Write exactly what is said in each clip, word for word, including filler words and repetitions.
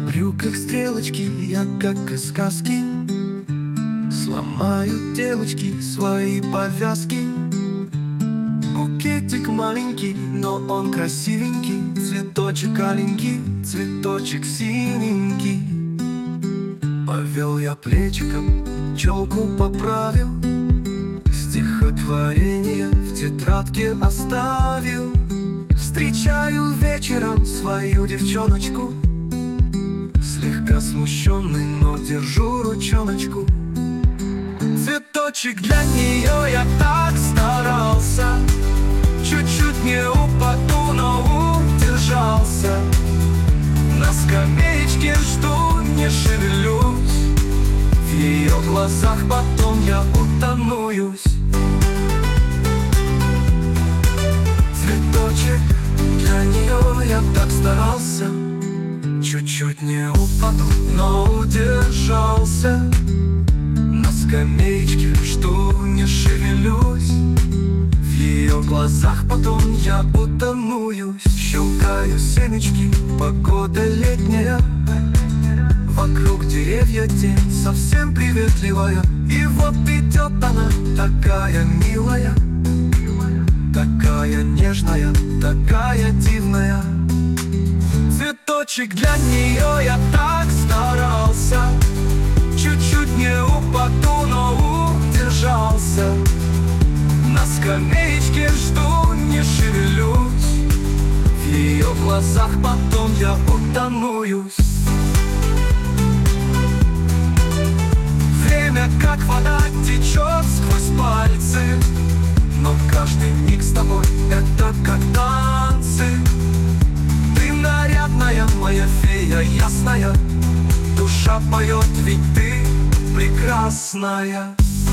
брюках стрелочки, я как из сказки. Сломают девочки свои повязки. Букетик маленький, но он красивенький. Цветочек аленький, цветочек синенький. Повел я плечиком, челку поправил, стихотворение в тетрадке оставил. Встречаю вечером свою девчоночку, слегка смущенный, но держу ручоночку. Цветочек для нее я так старался, чуть-чуть не упаду, но удержался. На скамеечке жду, не шевелюсь, в ее глазах потом я утонуюсь. Цветочек для нее я так старался, чуть-чуть не упаду, но удержался. На скамеечке жду, не шевелюсь, в ее глазах потом я утонуюсь. Щелкаю семечки, погода летняя, вокруг деревья тень совсем приветливая. И вот идет она, такая милая, такая нежная, такая дивная. Цветочек для нее я так старался, чуть-чуть не упаду, но удержался. На скамеечке жду, не шевелюсь, в ее глазах потом я утонуюсь. Время как вода течет сквозь пальцы, но каждый миг с тобой это как танцы. Ты нарядная, моя фея ясная, душа поет, ведь ты прекрасная.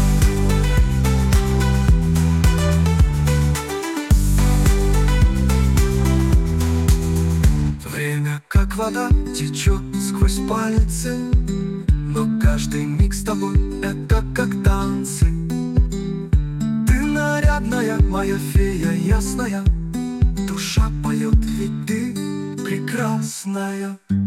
Время как вода течет сквозь пальцы, но каждый миг с тобой это как танцы. Ты нарядная, моя фея ясная, душа поет, ведь ты прекрасная.